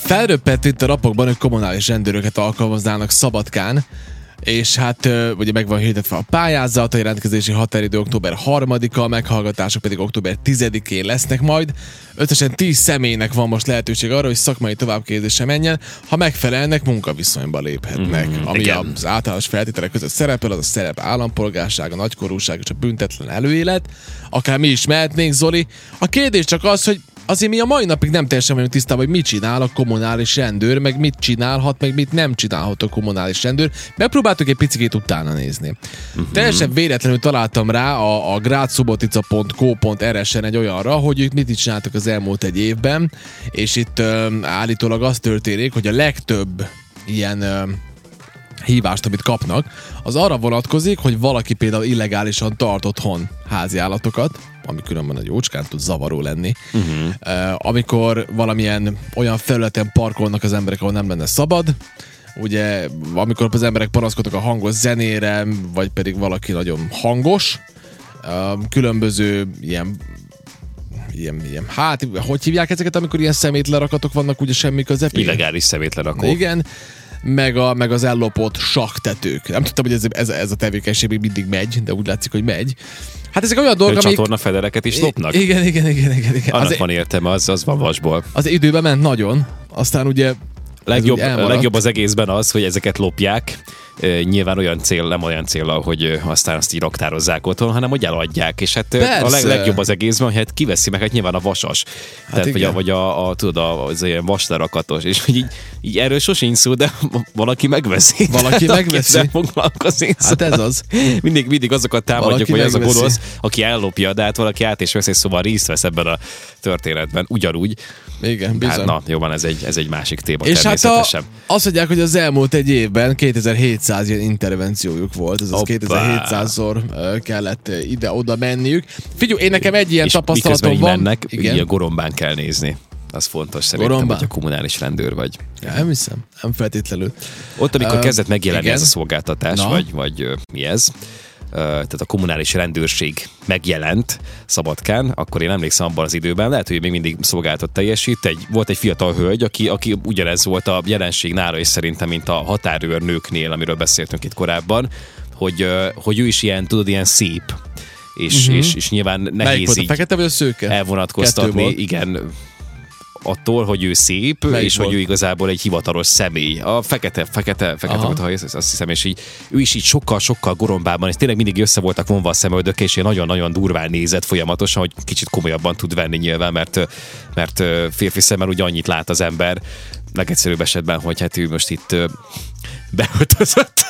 Felröppent itt a napokban, hogy kommunális rendőröket alkalmaznának Szabadkán, és hát ugye meg van hirdetve a pályázat, a jelentkezési határidő október 3-a, a meghallgatások pedig október 10-én lesznek majd. Összesen 10 személynek van most lehetőség arra, hogy szakmai továbbképzésre menjen, ha megfelelnek, munkaviszonyba léphetnek. Ami igen. az általános feltételek között szerepel, az a szerep állampolgárság, a nagykorúság és a büntetlen előélet. Akár mi is mehetnénk, Zoli. A kérdés csak az, hogy azért mi a mai napig nem teljesen vagyunk tisztában, hogy mit csinál a kommunális rendőr, meg mit csinálhat, meg mit nem csinálhat a kommunális rendőr. Megpróbáltuk egy picikét utána nézni. Teljesen véletlenül találtam rá a gradsubotica.co.rs-en egy olyanra, hogy ők mit is csináltak az elmúlt egy évben, és itt állítólag az történik, hogy a legtöbb ilyen hívást, amit kapnak, az arra vonatkozik, hogy valaki például illegálisan tart otthon háziállatokat, ami különben egy jócskán tud zavaró lenni. Amikor valamilyen olyan felületen parkolnak az emberek, ahol nem lenne szabad, ugye, amikor az emberek panaszkodnak a hangos zenére, vagy pedig valaki nagyon hangos, különböző ilyen, hát, hogy hívják ezeket, amikor ilyen szemétlerakatok vannak, ugye semmi közepén? Illegális szemétlerakó. Igen, meg az ellopott saktetők. Nem tudtam, hogy ez a tevékenység még mindig megy, de úgy látszik, hogy megy. Hát ezek olyan dolgok, amik... Csatornafedereket is lopnak? Igen. Annak van értelme, az van vasból. Az időben ment nagyon, aztán ugye... Legjobb az egészben az, hogy ezeket lopják, nyilván nem olyan céllal, hogy aztán azt így raktározzák otthon, hanem hogy eladják, és hát a legjobb az egészben, hogy hát kiveszi meg, hát nyilván a vasas, hát tehát, vagy az ilyen vaslerakatos, és hogy így erről sosincs szó, de valaki megveszi. Valaki megveszi. Hát ez az. Mindig azokat támadjuk, hogy ez a gonosz, aki ellopja, de hát valaki át és veszi, szóval részt vesz ebben a történetben, ugyanúgy. Igen, bizony. Hát na, jó van, ez egy másik téma és természetesen. Hát azt mondják, hogy az elmúlt egy évben 2700 ilyen intervenciójuk volt, ez az 2700-szor kellett ide-oda menniük. Figyelj, én nekem egy ilyen tapasztalatom van. Mennek, így a gorombán kell nézni. Az fontos szerintem, hogy a kommunális rendőr vagy. Nem hiszem, nem feltétlenül. Ott, amikor kezdett megjelenni ez a szolgáltatás, vagy mi ez, tehát a kommunális rendőrség megjelent Szabadkán, akkor én emlékszem abban az időben, lehet, hogy még mindig szolgáltat teljesít, volt egy fiatal hölgy, aki ugyanez volt a jelenség nála is szerintem, mint a határőrnőknél, amiről beszéltünk itt korábban, hogy ő is ilyen, tudod, ilyen szép, és nyilván nehéz így a fekete vagy a szőke? Elvonatkoztatni, igen, attól, hogy ő szép, és hogy ő igazából egy hivatalos személy. A fekete azt hiszem, és így, ő is így sokkal gorombában, és tényleg mindig össze voltak vonva a szemöldöke, és nagyon-nagyon durván nézett folyamatosan, hogy kicsit komolyabban tud venni nyilván, mert férfi szemmel ugye annyit lát az ember, legegyszerűbb esetben, hogy hát ő most itt beöltözött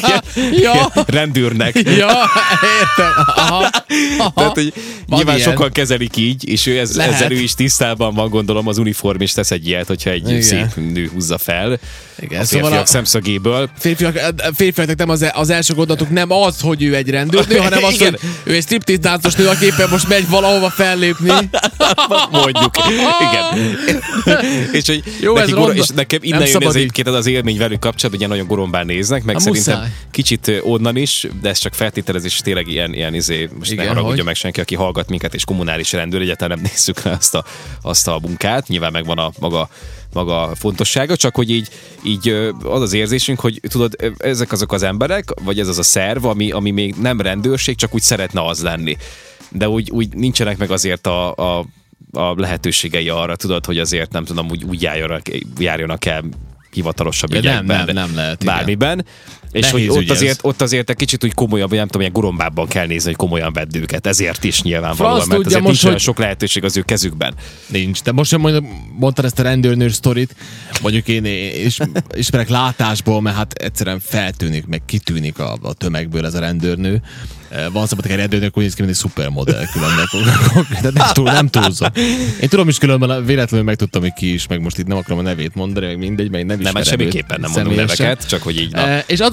rendőrnek. Ja, értem. Aha. Tehát, hogy nyilván sokan kezelik így, és ezzel ő is tisztában van, gondolom, az uniform is tesz egy ilyet, hogyha egy szép nő húzza fel. Igen, a férfiak szemszögéből. Férfiaknak nem az első gondolatuk nem az, hogy ő egy rendőrnő, hanem az, hogy ő egy striptease táncos nő, aki éppen most megy valahova fellépni. Mondjuk. Igen. És hogy és nekem innen jön ez egyébként az élmény velük kapcsolatban, ugye nagyon gorombán néznek, meg szerintem kicsit onnan is, de ez csak feltételezés, tényleg ilyen most ne haragudja meg senki, aki hallgat minket, és kommunális rendőr, egyáltalán nem nézzük rá azt a munkát, nyilván megvan a maga fontossága, csak hogy így az érzésünk, hogy tudod, ezek azok az emberek, vagy ez az a szerv, ami még nem rendőrség, csak úgy szeretne az lenni. De úgy nincsenek meg azért a lehetőségei arra, tudod, hogy azért nem tudom, úgy járjanak el hivatalosabb ügyekben. Nem lehet, bármiben. És hogy ott azért egy kicsit úgy komolyabb, nem tudom, ilyen gorombábban kell nézni, hogy komolyan vedd őket. Ezért is nyilvánvalóan, mert azért nincs olyan sok lehetőség az ő kezükben. Nincs. De most sem mondtad ezt a rendőrnő sztorit, mondjuk én ismerek látásból, mert hát egyszerűen feltűnik, meg kitűnik a tömegből ez a rendőrnő. Van szabad egy rendőrnök, úgy néz ki, mint egy szupermodell különben. Nem túlzom. Én tudom is különben, véletlenül megtudtam, hogy ki is, meg most itt nem akarom a nevét mondani, meg mindegy, meg nem ismerem. Nem, semmiképpen nem mondom neveket, csak hogy így. És az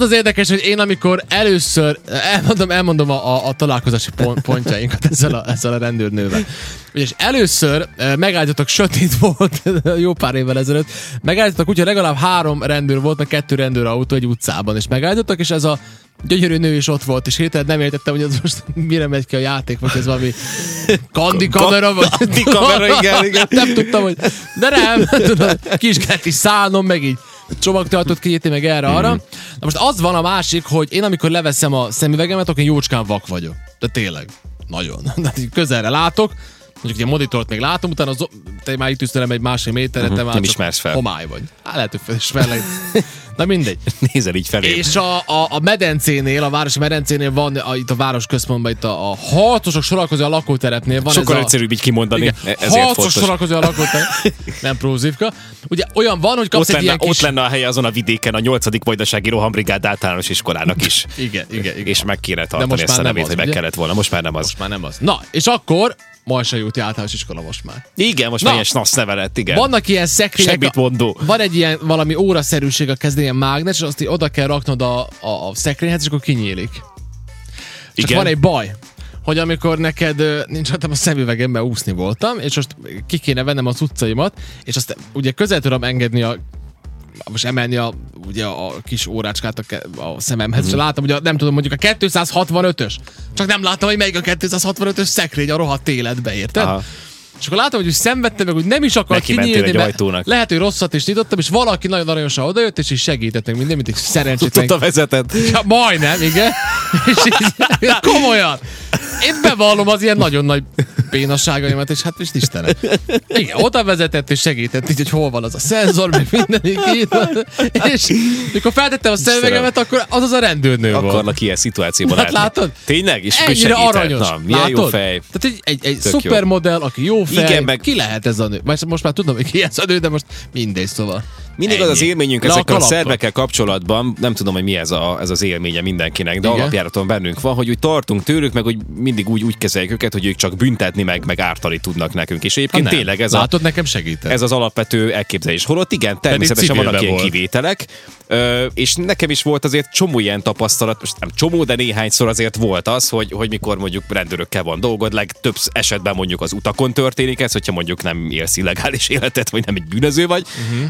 az érdekes, hogy én amikor először, elmondom a találkozási pontjainkat ezzel a rendőrnővel. És először megállítottak, sötét volt, jó pár évvel ezelőtt, megállítottak, úgyhogy legalább 3 rendőr volt, meg 2 rendőrautó egy utcában, és megállítottak, és ez a gyönyörű nő is ott volt, és hirtelen nem értettem, hogy ez most mire megy ki a játék, vagy ez valami kandi kamera, vagy... Kandi kamera, igen. Nem tudtam, hogy... De nem, tudod, ki is kellett is szállnom, meg így csomagtartót kinyitni, meg erre-arra. Na most az van a másik, hogy én amikor leveszem a szemüvegemet, akkor én jócskán vak vagyok. De tényleg. Nagyon. De közelre látok, mondjuk a monitort még látom, utána te már itt üsztelem egy másfél méterre, te már csak homály vagy. Lehet, hogy felismerlek. Na mindegy. Nézel így felé. És a medencénél, a városi medencénél van, itt a városközpontban, itt a harcosok sorakozó a lakóterepnél van. Sokkal egyszerűbb így kimondani. Harcosok sorakozó a lakóterep. Nem prózívka. Ugye olyan van, hogy kapsz egy ilyen kis... Ott lenne a helye azon a vidéken a 8. vajdasági rohambrigád általános iskolának is. Igen. És meg kéne tartani ezt a nevét, hogy meg kellett volna. Most már nem az. Na, és akkor Majsai úti általános iskola most már. Igen, most már ilyen snasz nevelet, igen. Vannak ilyen szekrények. Semmit mondó. Van egy ilyen valami óraszerűség a kezdén, ilyen mágnes, és azt így oda kell raknod a szekrényhez, és akkor kinyílik. Csak igen. Van egy baj, hogy amikor neked nincs hattam a szemüvegemben úszni voltam, és most ki kéne vennem az utcaimat, és azt ugye közel tudom engedni most emelni ugye a kis órácskát a szememhez, és látom, hogy nem tudom, mondjuk a 265-ös. Csak nem láttam, hogy melyik a 265-ös szekrény a rohadt életbe, érted? Aha. És akkor látom, hogy szenvedtem meg, hogy nem is akar kinyílni, mert lehet, hogy rosszat is nyitottam, és valaki nagyon aranyosan odajött, és így segített meg minden, mint egy szerencsétlen. Tudta vezetett. Ja, majdnem, igen. És így, komolyan. Én bevallom az ilyen nagyon nagy bénasságaimat, és hát most Istenem. Igen, oda vezetett és segített, így, hogy hol van az a szenzor, meg mindenik itt. És mikor feltettem a szemüvegemet, akkor az a rendőrnő volt. Akarnak ilyen szituációban hát látod? Tényleg? És ennyire aranyos. Na, milyen jó fej. Tehát egy szupermodell, aki jó fej. Igen, meg... Ki lehet ez a nő? Most már tudom, hogy ki ez a nő, de most mindegy, szóval. Mindig az élményünk ezekkel a szervekkel kapcsolatban, nem tudom, hogy mi ez az élménye mindenkinek, de alapjáraton bennünk van, hogy úgy tartunk tőlük, meg hogy mindig úgy kezeljük őket, hogy ők csak büntetni, meg ártani tudnak nekünk. És egyébként tényleg ez látod, nekem segített. Ez az alapvető elképzelés. Holott igen, természetesen vannak ilyen kivételek, és nekem is volt azért csomó ilyen tapasztalat, most nem csomó, de néhányszor azért volt az, hogy mikor mondjuk rendőrökkel van dolgod, legtöbb esetben mondjuk az utakon történik ez, hogyha mondjuk nem élsz illegális életet, vagy nem egy bűnöző vagy,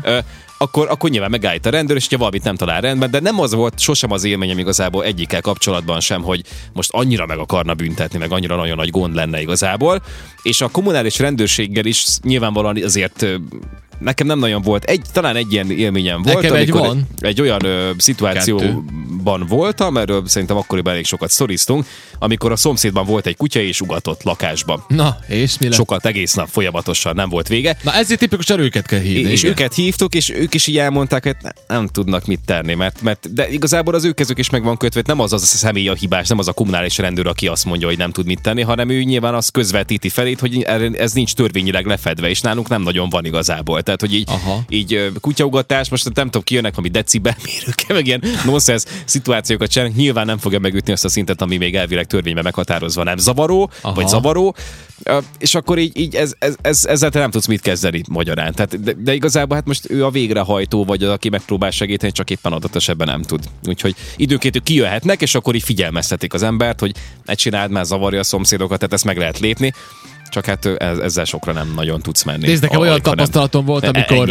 akkor nyilván megállít a rendőr, és ha valamit nem talál rendben, de nem az volt sosem az élményem igazából egyikkel kapcsolatban sem, hogy most annyira meg akarna büntetni, meg annyira nagyon nagy gond lenne igazából. És a kommunális rendőrséggel is nyilvánvalóan azért nekem nem nagyon volt. Talán egy ilyen élményem volt, nekem amikor egy olyan szituációban voltam, erről szerintem akkoriban elég sokat sztoriztunk, amikor a szomszédban volt egy kutya, és ugatott lakásba. Na, és mi lett? Sokat, egész nap folyamatosan, nem volt vége. Na ezért tipikusan őket kell hívni. És őket hívtuk, és ők is így elmondták, hogy nem tudnak mit tenni, mert de igazából az ő kezük is meg van kötve, nem az a személy a hibás, nem az a kommunális rendőr, aki azt mondja, hogy nem tud mit tenni, hanem ő nyilván azt közvetíti felét, hogy ez nincs törvényileg lefedve, és nálunk nem nagyon van igazából. Tehát, hogy így kutyaugatás, most nem tudom, kijönnek valami decibelmérőkkel, meg ilyen nonsense szituációkat csinálnak, nyilván nem fogja megütni azt a szintet, ami még elvileg törvényben meghatározva nem zavaró, vagy zavaró, és akkor így ezzel te nem tudsz mit kezdeni magyarán. Tehát, de igazából hát most ő a végrehajtó, vagy az, aki megpróbál segíteni, csak éppen adott esetben nem tud. Úgyhogy időnként ők kijöhetnek, és akkor így figyelmeztetik az embert, hogy ne csináld, már zavarja a szomszédokat, tehát ezt meg lehet lépni. Csak hát ezzel sokra nem nagyon tudsz menni. Nézd, nekem olyan tapasztalatom volt,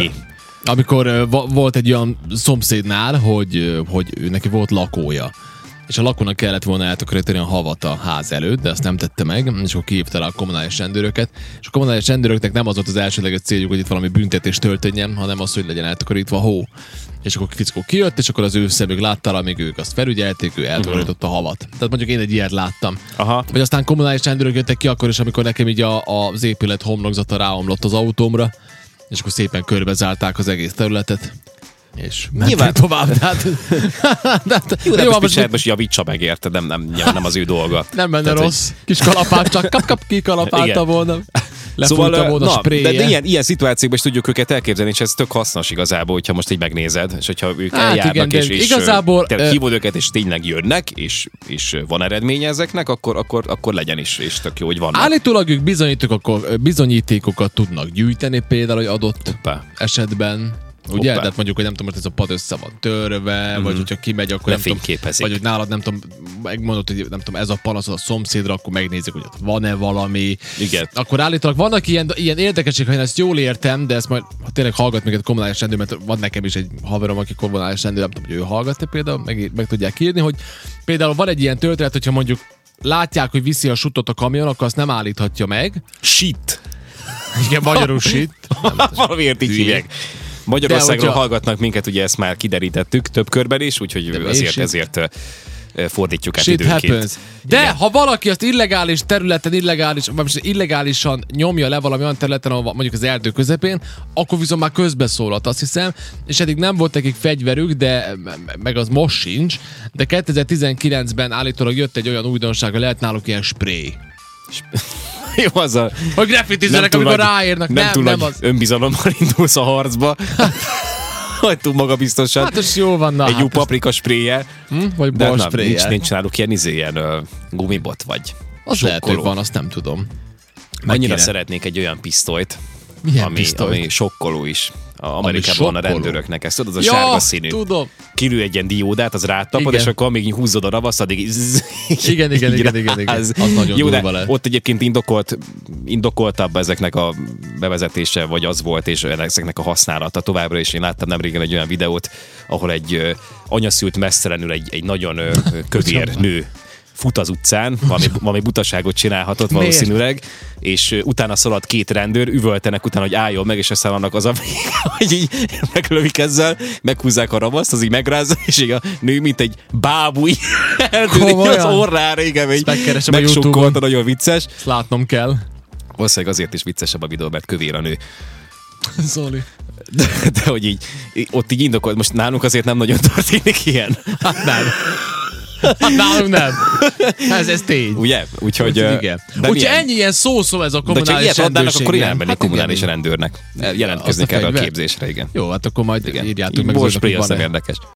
amikor volt egy olyan szomszédnál, hogy ő neki volt lakója. És a lakónak kellett volna eltakarítani a havat a ház előtt, de azt nem tette meg, és akkor kihívta rá a kommunális rendőröket. És a kommunális rendőröknek nem az volt az elsődleges céljuk, hogy itt valami büntetés történjen, hanem az, hogy legyen eltakarítva a hó. És akkor fickó kijött, és akkor az ő szemük látta, amíg ők azt felügyelték, ő eltakarította a havat. Tehát mondjuk én egy ilyet láttam. Vagy aztán kommunális rendőrök jöttek ki akkor is, amikor nekem így az épület homlokzata ráomlott az autómra, és akkor szépen körbezárták az egész területet. És mentek tovább. Jó, most javítsa meg, érted? Nem az ő dolga. Nem benne rossz. Kis kalapát, csak kap kikalapálta volna. Szóval, volna de ilyen szituációkban is tudjuk őket elképzelni, és ez tök hasznos igazából, hogyha most így megnézed, és hogyha ők eljárnak, és igazából hívod őket, és tényleg jönnek, és van eredménye ezeknek, akkor legyen is, és tök jó, hogy vannak. Állítólag ők bizonyítékokat tudnak gyűjteni, például, hogy adott esetben. Ugye? Tehát mondjuk, hogy nem tudom, hogy ez a pad össze van törve, vagy hogyha kimegy, akkor nem tudom, vagy hogy nálad nem tudom, megmondod, hogy nem tudom, ez a panasz a szomszédra, akkor megnézzük, hogy ott van-e valami. Igen. Akkor állítólag vannak ilyen érdekességek, ha én ezt jól értem, de ezt majd ha tényleg hallgat minket kommunális rendőr, mert van nekem is egy haverom, aki kommunális rendőr, nem tudom, hogy ő hallgat-e például, meg tudják írni, hogy például van egy ilyen történet, hogyha mondjuk látják, hogy viszi a sutot a kamion, akkor azt nem állíthatja meg. Shit. Igen, magyarul shit. Valamiért így hívják. Magyarországról hallgatnak minket, ugye ezt már kiderítettük több körben is, úgyhogy ezért fordítjuk át időnként. De igen. Ha valaki azt illegális területen, illegálisan nyomja le valami olyan területen, ahol mondjuk az erdő közepén, akkor viszont már közbeszólhat, azt hiszem, és eddig nem volt nekik fegyverük, de meg az most sincs, de 2019-ben állítólag jött egy olyan újdonság, hogy lehet náluk ilyen spray. Jó, az a... Hogy graffitizzenek, amikor ráérnek. Nem az. Önbizalommal indulsz a harcba. Vagy túl magabiztosan. Hát ez jó van. Egy jó paprika spréjjel. Vagy bal spréjjel. Nincs náluk ilyen gumibot, vagy az lehet, hogy van, azt nem tudom. Annyira szeretnék egy olyan pisztolyt, ami sokkoló is. Amerikában van a rendőröknek, ezt tudod, az a sárga színű. Tudom. Kirül egy ilyen diódát, az rátapad, és akkor amíg húzod a ravaszt, addig igen. Az nagyon jó, durva lett. Ott egyébként indokoltabb ezeknek a bevezetése, vagy az volt, és ezeknek a használata továbbra is. Én láttam nemrégen egy olyan videót, ahol egy anyaszült mesztelenül egy nagyon kövér nő fut az utcán, valami butaságot csinálhatott valószínűleg, és utána szaladt két rendőr, üvöltenek utána, hogy álljon meg, és aztán annak az a hogy így meglövik ezzel, meghúzzák a ravaszt, az így megrázza, és így a nő, mint egy bábúj eltűnik az orrára, igen, megsokkolta, nagyon vicces. Ezt látnom kell. Valószínűleg azért is viccesebb a videó, mert kövér a nő. Zoli. De hogy így, ott így indokolt, most nálunk azért nem nagyon történik ilyen. Hát nem. Nálunk nem. Ez tény. Ugye? Úgyhogy úgyhogy ennyi ilyen szól ez a kommunális rendőrség. Akkor én elmennék kommunális rendőrnek. Jelentkeznék erre a képzésre, igen. Jó, hát akkor majd írjátok meg. Most érdekes.